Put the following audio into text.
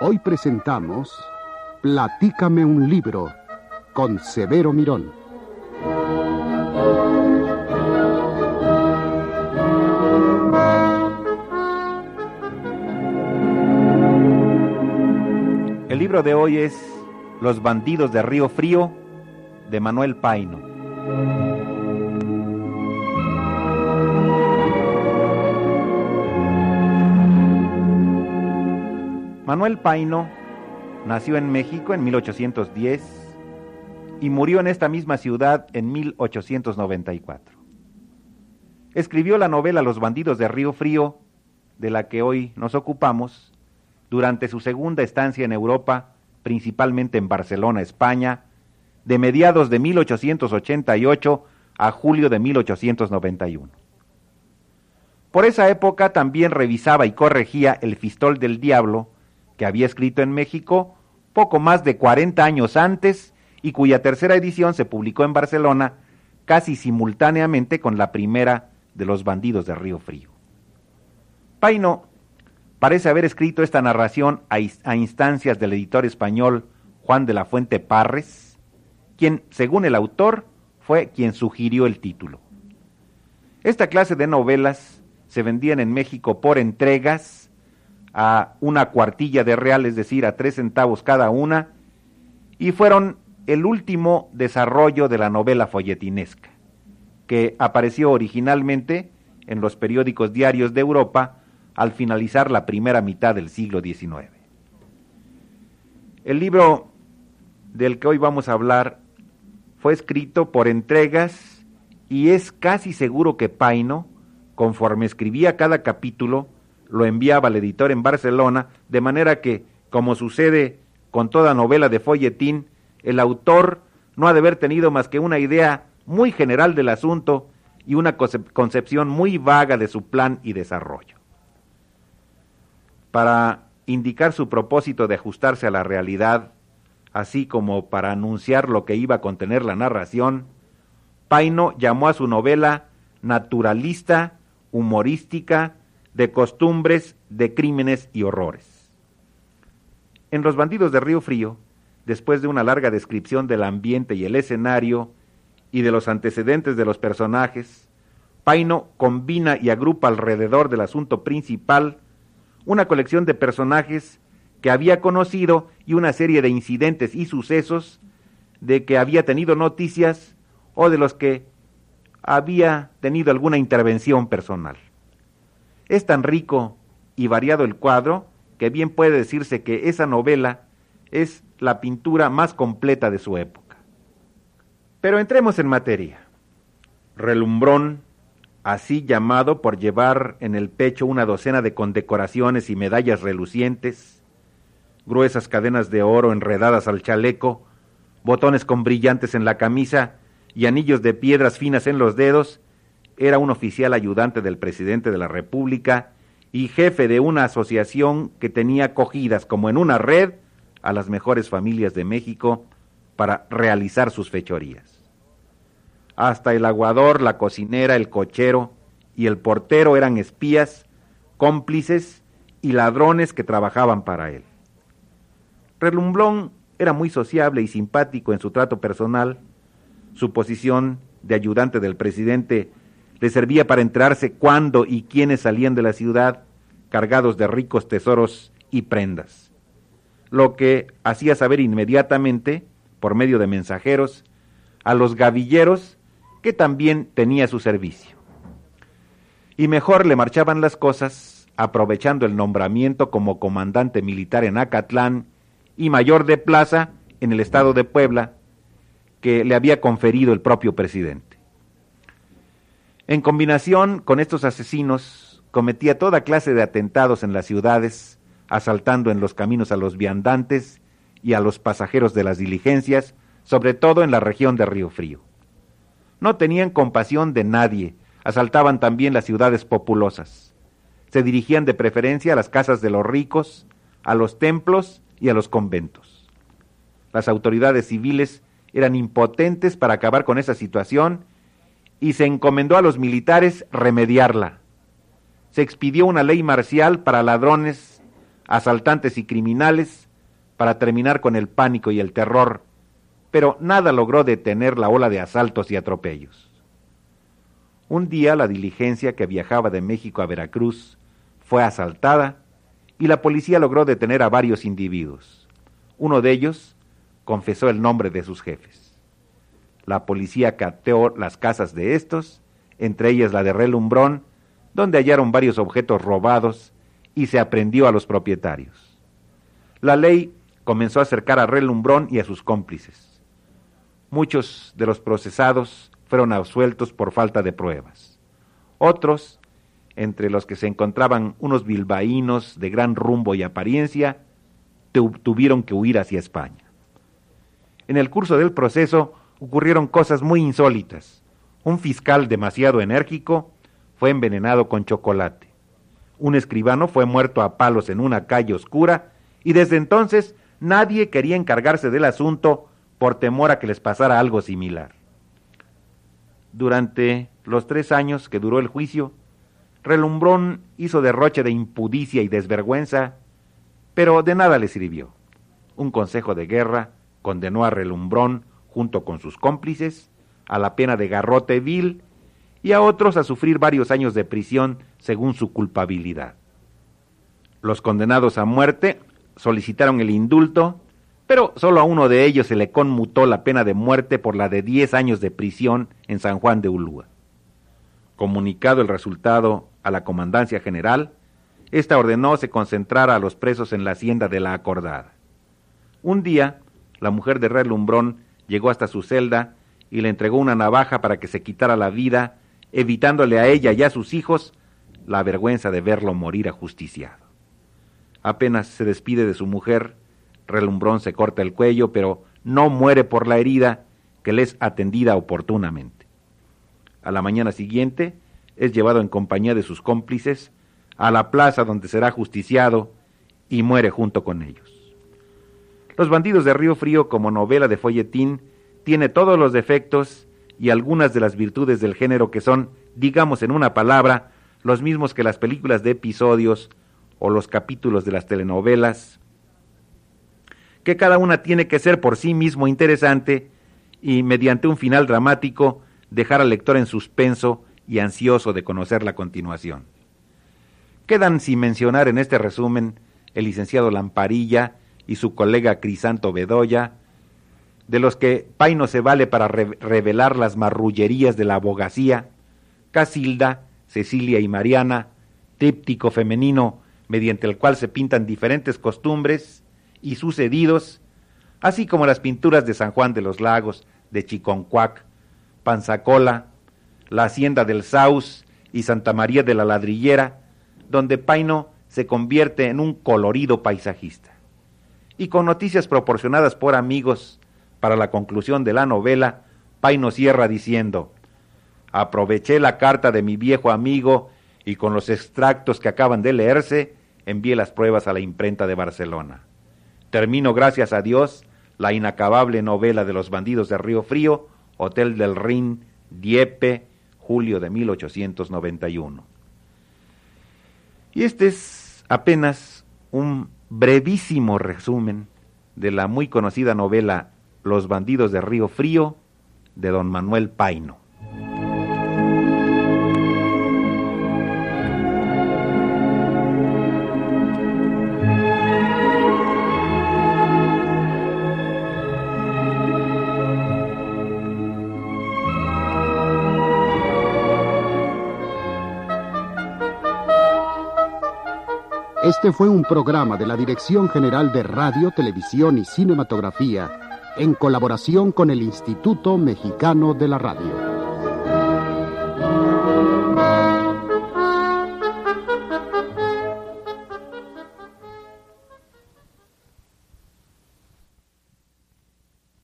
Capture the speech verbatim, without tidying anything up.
Hoy presentamos Platícame un libro con Severo Mirón. El libro de hoy es Los bandidos de Río Frío, de Manuel Paino. Manuel Paino nació en México en mil ochocientos diez y murió en esta misma ciudad en mil ochocientos noventa y cuatro. Escribió la novela Los bandidos de Río Frío, de la que hoy nos ocupamos, durante su segunda estancia en Europa, principalmente en Barcelona, España, de mediados de mil ochocientos ochenta y ocho a julio de mil ochocientos noventa y uno. Por esa época también revisaba y corregía El Fistol del Diablo, que había escrito en México poco más de cuarenta años antes y cuya tercera edición se publicó en Barcelona casi simultáneamente con la primera de Los bandidos de Río Frío. Paino parece haber escrito esta narración a, a instancias del editor español Juan de la Fuente Parres, quien, según el autor, fue quien sugirió el título. Esta clase de novelas se vendían en México por entregas a una cuartilla de real, es decir, a tres centavos cada una, y fueron el último desarrollo de la novela folletinesca, que apareció originalmente en los periódicos diarios de Europa al finalizar la primera mitad del siglo diecinueve. El libro del que hoy vamos a hablar fue escrito por entregas y es casi seguro que Paino, conforme escribía cada capítulo, lo enviaba al editor en Barcelona, de manera que, como sucede con toda novela de folletín, el autor no ha de haber tenido más que una idea muy general del asunto y una concepción muy vaga de su plan y desarrollo. Para indicar su propósito de ajustarse a la realidad, así como para anunciar lo que iba a contener la narración, Paino llamó a su novela naturalista, humorística, de costumbres, de crímenes y horrores. En Los bandidos de Río Frío, después de una larga descripción del ambiente y el escenario y de los antecedentes de los personajes, Paino combina y agrupa alrededor del asunto principal una colección de personajes que había conocido y una serie de incidentes y sucesos de que había tenido noticias o de los que había tenido alguna intervención personal. Es tan rico y variado el cuadro que bien puede decirse que esa novela es la pintura más completa de su época. Pero entremos en materia. Relumbrón, así llamado por llevar en el pecho una docena de condecoraciones y medallas relucientes, gruesas cadenas de oro enredadas al chaleco, botones con brillantes en la camisa y anillos de piedras finas en los dedos, era un oficial ayudante del presidente de la República y jefe de una asociación que tenía cogidas como en una red a las mejores familias de México para realizar sus fechorías. Hasta el aguador, la cocinera, el cochero y el portero eran espías, cómplices y ladrones que trabajaban para él. Relumbrón era muy sociable y simpático en su trato personal. Su posición de ayudante del presidente le servía para enterarse cuándo y quiénes salían de la ciudad cargados de ricos tesoros y prendas, lo que hacía saber inmediatamente, por medio de mensajeros, a los gavilleros que también tenía a su servicio. Y mejor le marchaban las cosas aprovechando el nombramiento como comandante militar en Acatlán y mayor de plaza en el estado de Puebla, que le había conferido el propio presidente. En combinación con estos asesinos, cometía toda clase de atentados en las ciudades, asaltando en los caminos a los viandantes y a los pasajeros de las diligencias, sobre todo en la región de Río Frío. No tenían compasión de nadie, asaltaban también las ciudades populosas. Se dirigían de preferencia a las casas de los ricos, a los templos y a los conventos. Las autoridades civiles eran impotentes para acabar con esa situación y se encomendó a los militares remediarla. Se expidió una ley marcial para ladrones asaltantes y criminales para terminar con el pánico y el terror, pero nada logró detener la ola de asaltos y atropellos. Un día la diligencia que viajaba de México a Veracruz fue asaltada y la policía logró detener a varios individuos. Uno de ellos confesó el nombre de sus jefes. La policía cateó las casas de estos, entre ellas la de Relumbrón, donde hallaron varios objetos robados y se aprehendió a los propietarios. La ley comenzó a acercar a Relumbrón y a sus cómplices. Muchos de los procesados fueron absueltos por falta de pruebas. Otros, entre los que se encontraban unos bilbaínos de gran rumbo y apariencia, tu- tuvieron que huir hacia España. En el curso del proceso ocurrieron cosas muy insólitas. Un fiscal demasiado enérgico fue envenenado con chocolate. Un escribano fue muerto a palos en una calle oscura y desde entonces nadie quería encargarse del asunto por temor a que les pasara algo similar. Durante los tres años que duró el juicio, Relumbrón hizo derroche de impudicia y desvergüenza, pero de nada le sirvió. Un consejo de guerra condenó a Relumbrón, junto con sus cómplices, a la pena de garrote vil y a otros a sufrir varios años de prisión según su culpabilidad. Los condenados a muerte solicitaron el indulto, pero solo a uno de ellos se le conmutó la pena de muerte por la de diez años de prisión en San Juan de Ulúa. Comunicado el resultado a la Comandancia General, ésta ordenó se concentrara a los presos en la hacienda de la Acordada. Un día, la mujer de Relumbrón llegó hasta su celda y le entregó una navaja para que se quitara la vida, evitándole a ella y a sus hijos la vergüenza de verlo morir ajusticiado. Apenas se despide de su mujer, Relumbrón se corta el cuello, pero no muere por la herida, que le es atendida oportunamente. A la mañana siguiente, es llevado en compañía de sus cómplices a la plaza donde será ajusticiado y muere junto con ellos. Los bandidos de Río Frío, como novela de folletín, tiene todos los defectos y algunas de las virtudes del género que son, digamos en una palabra, los mismos que las películas de episodios o los capítulos de las telenovelas, que cada una tiene que ser por sí mismo interesante y mediante un final dramático dejar al lector en suspenso y ansioso de conocer la continuación. Quedan sin mencionar en este resumen el licenciado Lamparilla y su colega Crisanto Bedoya, de los que Paino se vale para re- revelar las marrullerías de la abogacía, Casilda, Cecilia y Mariana, tríptico femenino mediante el cual se pintan diferentes costumbres y sucedidos, así como las pinturas de San Juan de los Lagos, de Chiconcuac, Panzacola, la Hacienda del Saus y Santa María de la Ladrillera, donde Paino se convierte en un colorido paisajista. Y con noticias proporcionadas por amigos para la conclusión de la novela, Paino cierra diciendo: aproveché la carta de mi viejo amigo y con los extractos que acaban de leerse, envié las pruebas a la imprenta de Barcelona. Termino, gracias a Dios, la inacabable novela de los bandidos de Río Frío, Hotel del Rin, Dieppe, julio de mil ochocientos noventa y uno. Y este es apenas un brevísimo resumen de la muy conocida novela Los bandidos de Río Frío, de don Manuel Paino. Este fue un programa de la Dirección General de Radio, Televisión y Cinematografía, en colaboración con el Instituto Mexicano de la Radio.